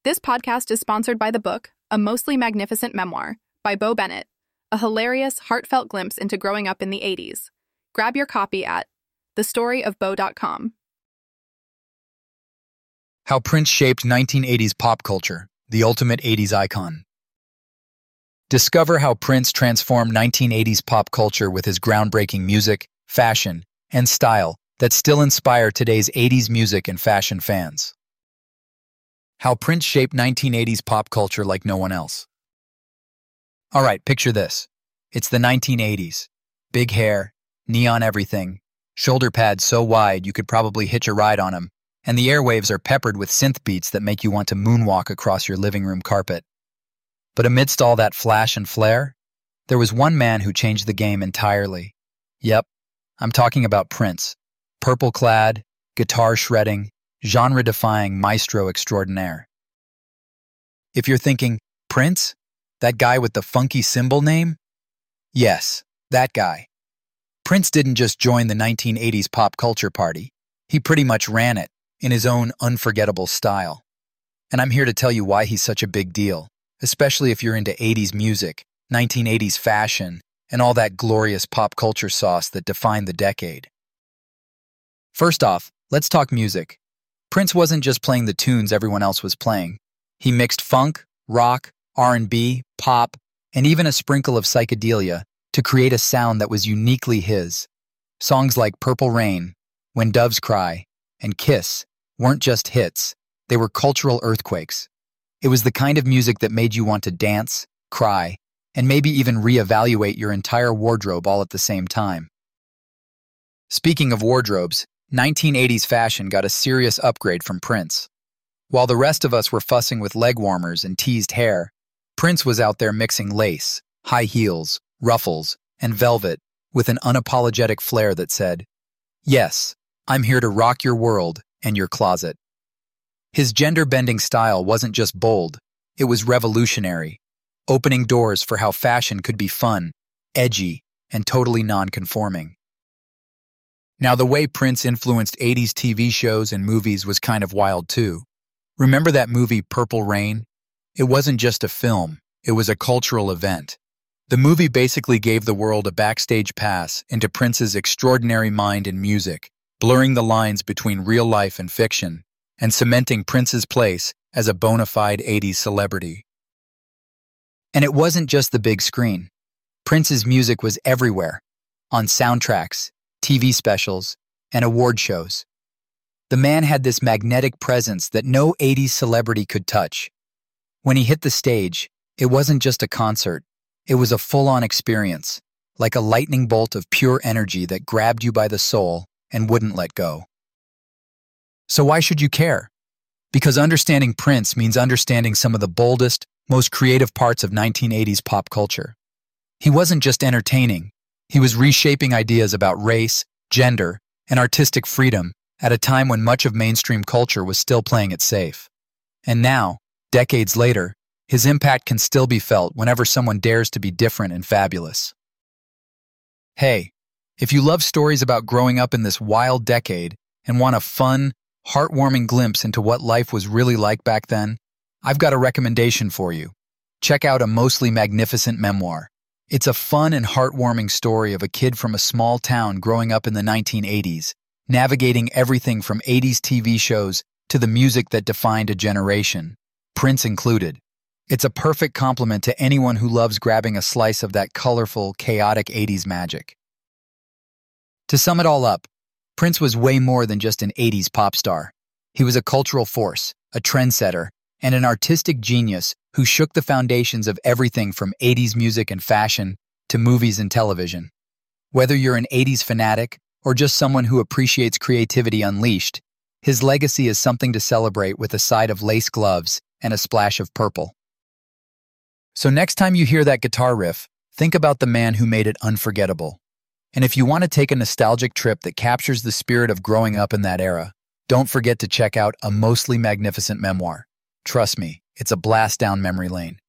This podcast is sponsored by the book, A Mostly Magnificent Memoir, by Bo Bennett, a hilarious, heartfelt glimpse into growing up in the 80s. Grab your copy at thestoryofbo.com. How Prince shaped 1980s pop culture, the ultimate 80s icon. Discover how Prince transformed 1980s pop culture with his groundbreaking music, fashion, and style that still inspire today's 80s music and fashion fans. How Prince shaped 1980s pop culture like no one else. All right, picture this. It's the 1980s. Big hair, neon everything, shoulder pads so wide you could probably hitch a ride on them, and the airwaves are peppered with synth beats that make you want to moonwalk across your living room carpet. But amidst all that flash and flare, there was one man who changed the game entirely. Yep, I'm talking about Prince. Purple-clad, guitar-shredding, genre-defying maestro extraordinaire. If you're thinking, Prince? That guy with the funky symbol name? Yes, that guy. Prince didn't just join the 1980s pop culture party. He pretty much ran it, in his own unforgettable style. And I'm here to tell you why he's such a big deal, especially if you're into 80s music, 1980s fashion, and all that glorious pop culture sauce that defined the decade. First off, let's talk music. Prince wasn't just playing the tunes everyone else was playing. He mixed funk, rock, R&B, pop, and even a sprinkle of psychedelia to create a sound that was uniquely his. Songs like Purple Rain, When Doves Cry, and Kiss weren't just hits, they were cultural earthquakes. It was the kind of music that made you want to dance, cry, and maybe even reevaluate your entire wardrobe all at the same time. Speaking of wardrobes, 1980s fashion got a serious upgrade from Prince. While the rest of us were fussing with leg warmers and teased hair, Prince was out there mixing lace, high heels, ruffles, and velvet with an unapologetic flair that said, "Yes, I'm here to rock your world and your closet." His gender-bending style wasn't just bold, it was revolutionary, opening doors for how fashion could be fun, edgy, and totally non-conforming. Now, the way Prince influenced 80s TV shows and movies was kind of wild too. Remember that movie Purple Rain? It wasn't just a film, it was a cultural event. The movie basically gave the world a backstage pass into Prince's extraordinary mind and music, blurring the lines between real life and fiction, and cementing Prince's place as a bona fide 80s celebrity. And it wasn't just the big screen. Prince's music was everywhere, on soundtracks, TV specials, and award shows. The man had this magnetic presence that no 80s celebrity could touch. When he hit the stage, it wasn't just a concert, it was a full-on experience, like a lightning bolt of pure energy that grabbed you by the soul and wouldn't let go. So why should you care? Because understanding Prince means understanding some of the boldest, most creative parts of 1980s pop culture. He wasn't just entertaining, he was reshaping ideas about race, gender, and artistic freedom at a time when much of mainstream culture was still playing it safe. And now, decades later, his impact can still be felt whenever someone dares to be different and fabulous. Hey, if you love stories about growing up in this wild decade and want a fun, heartwarming glimpse into what life was really like back then, I've got a recommendation for you. Check out A Mostly Magnificent Memoir. It's a fun and heartwarming story of a kid from a small town growing up in the 1980s, navigating everything from 80s TV shows to the music that defined a generation, Prince included. It's a perfect compliment to anyone who loves grabbing a slice of that colorful, chaotic 80s magic. To sum it all up, Prince was way more than just an 80s pop star. He was a cultural force, a trendsetter, and an artistic genius who shook the foundations of everything from 80s music and fashion to movies and television. Whether you're an 80s fanatic or just someone who appreciates creativity unleashed, his legacy is something to celebrate with a side of lace gloves and a splash of purple. So next time you hear that guitar riff, think about the man who made it unforgettable. And if you want to take a nostalgic trip that captures the spirit of growing up in that era, don't forget to check out A Mostly Magnificent Memoir. Trust me, it's a blast down memory lane.